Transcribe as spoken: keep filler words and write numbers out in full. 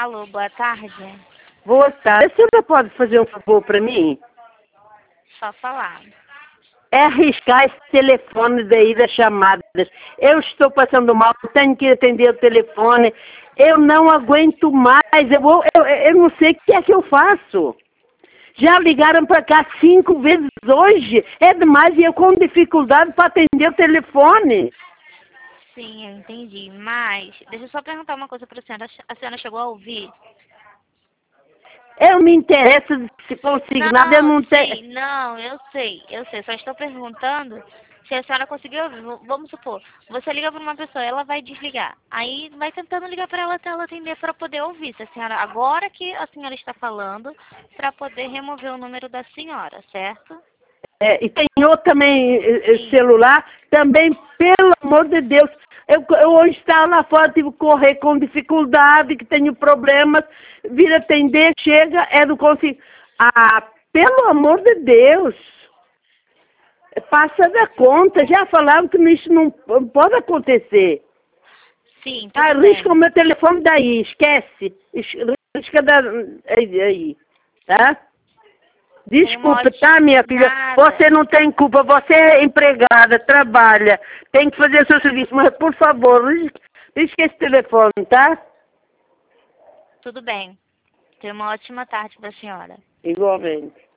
Alô, boa tarde. Boa tarde. A senhora pode fazer um favor para mim? Só falar. É arriscar esse telefone daí das chamadas. Eu estou passando mal, tenho que atender o telefone. Eu não aguento mais. Eu, vou, eu, eu não sei o que é que eu faço. Já ligaram para cá cinco vezes hoje. É demais e eu com dificuldade para atender o telefone. Sim, eu entendi. Mas, deixa eu só perguntar uma coisa para a senhora. A senhora chegou a ouvir? Eu me interesso se consignado, eu Não, não tenho. sim, não, eu sei, eu sei. Só estou perguntando se a senhora conseguiu ouvir. V- Vamos supor, você liga para uma pessoa, ela vai desligar. Aí vai tentando ligar para ela até ela atender para poder ouvir. Se a senhora, agora que a senhora está falando, para poder remover o número da senhora, certo? É, e tem outro também eh, eh, Sim. celular, também, pelo amor de Deus. Eu, eu hoje estava lá fora, tive que correr com dificuldade, que tenho problemas, vir atender, chega, é do consigo. Ah, pelo amor de Deus, passa da conta, já falaram que isso não p- pode acontecer. Sim, tudo Arrisca o bem. meu telefone daí, esquece, es- risca da, aí, aí, tá? Tenha uma Desculpe, ótima... tá, minha filha? Você Nada. não tem culpa, você é empregada, trabalha, tem que fazer seu serviço, mas por favor, risque risque esse telefone, tá? Tudo bem. Tenha uma ótima tarde para a senhora. Igualmente.